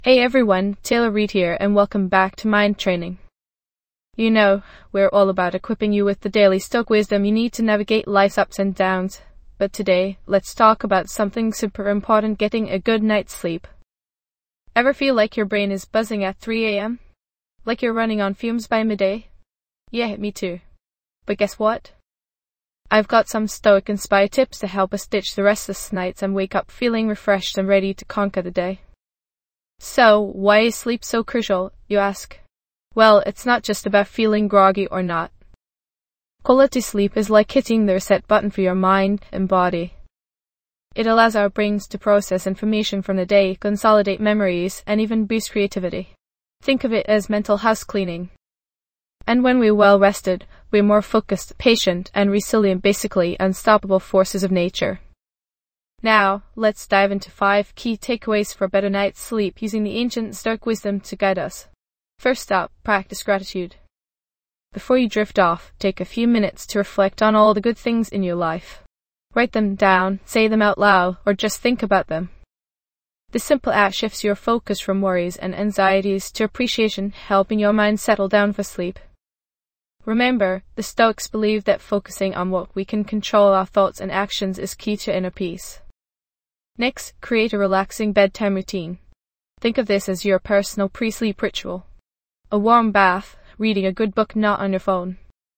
Hey everyone, Taylor Reid here and welcome back to Mind Training. You know, we're all about equipping you with the daily Stoic wisdom you need to navigate life's ups and downs. But today, let's talk about something super important: getting a good night's sleep. Ever feel like your brain is buzzing at 3 a.m.? Like you're running on fumes by midday? Yeah, me too. But guess what? I've got some Stoic-inspired tips to help us ditch the restless nights and wake up feeling refreshed and ready to conquer the day. So, why is sleep so crucial, you ask? Well, it's not just about feeling groggy or not. Quality sleep is like hitting the reset button for your mind and body. It allows our brains to process information from the day, consolidate memories, and even boost creativity. Think of it as mental house cleaning. And when we're well rested, we're more focused, patient, and resilient, basically unstoppable forces of nature. Now, let's dive into 5 key takeaways for a better night's sleep using the ancient Stoic wisdom to guide us. First up, practice gratitude. Before you drift off, take a few minutes to reflect on all the good things in your life. Write them down, say them out loud, or just think about them. This simple act shifts your focus from worries and anxieties to appreciation, helping your mind settle down for sleep. Remember, the Stoics believe that focusing on what we can control, our thoughts and actions, is key to inner peace. Next, create a relaxing bedtime routine. Think of this as your personal pre-sleep ritual. A warm bath, reading a good book not on your phone,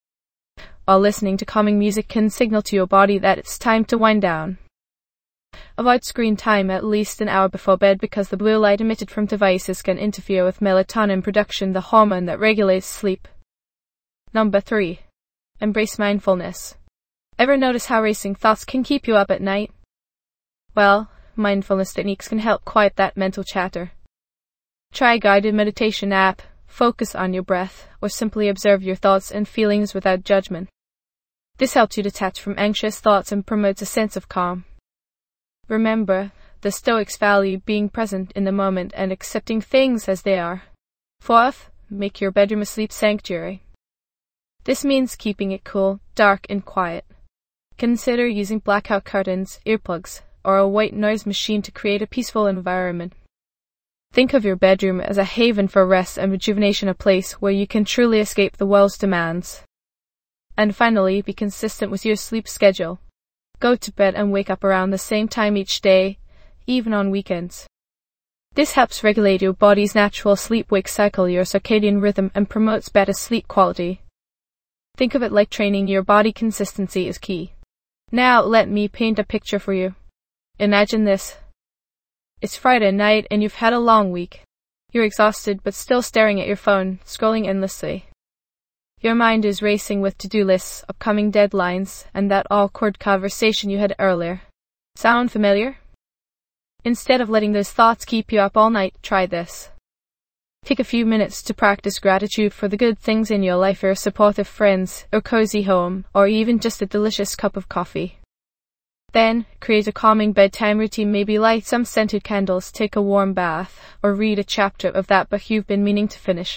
while listening to calming music can signal to your body that it's time to wind down. Avoid screen time at least an hour before bed because the blue light emitted from devices can interfere with melatonin production, the hormone that regulates sleep. Number 3. Embrace mindfulness. Ever notice how racing thoughts can keep you up at night? Well, mindfulness techniques can help quiet that mental chatter. Try a guided meditation app, focus on your breath, or simply observe your thoughts and feelings without judgment. This helps you detach from anxious thoughts and promotes a sense of calm. Remember, the Stoics value being present in the moment and accepting things as they are. Fourth, make your bedroom a sleep sanctuary. This means keeping it cool, dark, and quiet. Consider using blackout curtains, earplugs, or a white noise machine to create a peaceful environment. Think of your bedroom as a haven for rest and rejuvenation, a place where you can truly escape the world's demands. And finally, be consistent with your sleep schedule. Go to bed and wake up around the same time each day, even on weekends. This helps regulate your body's natural sleep-wake cycle, your circadian rhythm, and promotes better sleep quality. Think of it like training your body. Consistency is key. Now, let me paint a picture for you. Imagine this. It's Friday night and you've had a long week. You're exhausted but still staring at your phone, scrolling endlessly. Your mind is racing with to-do lists, upcoming deadlines, and that awkward conversation you had earlier. Sound familiar? Instead of letting those thoughts keep you up all night, try this. Take a few minutes to practice gratitude for the good things in your life, your supportive friends, a cozy home, or even just a delicious cup of coffee. Then, create a calming bedtime routine. Maybe light some scented candles, take a warm bath, or read a chapter of that book you've been meaning to finish.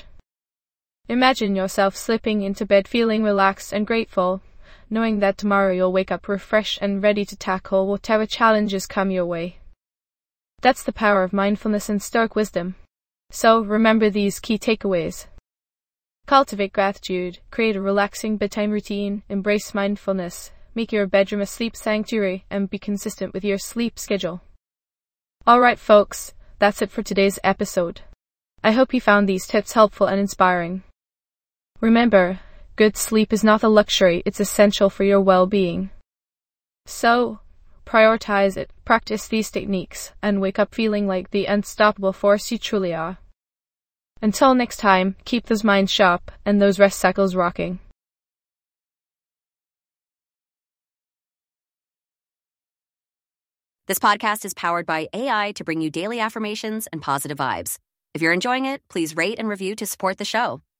Imagine yourself slipping into bed feeling relaxed and grateful, knowing that tomorrow you'll wake up refreshed and ready to tackle whatever challenges come your way. That's the power of mindfulness and Stoic wisdom. So, remember these key takeaways. Cultivate gratitude, create a relaxing bedtime routine, embrace mindfulness, make your bedroom a sleep sanctuary, and be consistent with your sleep schedule. Alright folks, that's it for today's episode. I hope you found these tips helpful and inspiring. Remember, good sleep is not a luxury, it's essential for your well-being. So, prioritize it, practice these techniques, and wake up feeling like the unstoppable force you truly are. Until next time, keep those minds sharp and those rest cycles rocking. This podcast is powered by AI to bring you daily affirmations and positive vibes. If you're enjoying it, please rate and review to support the show.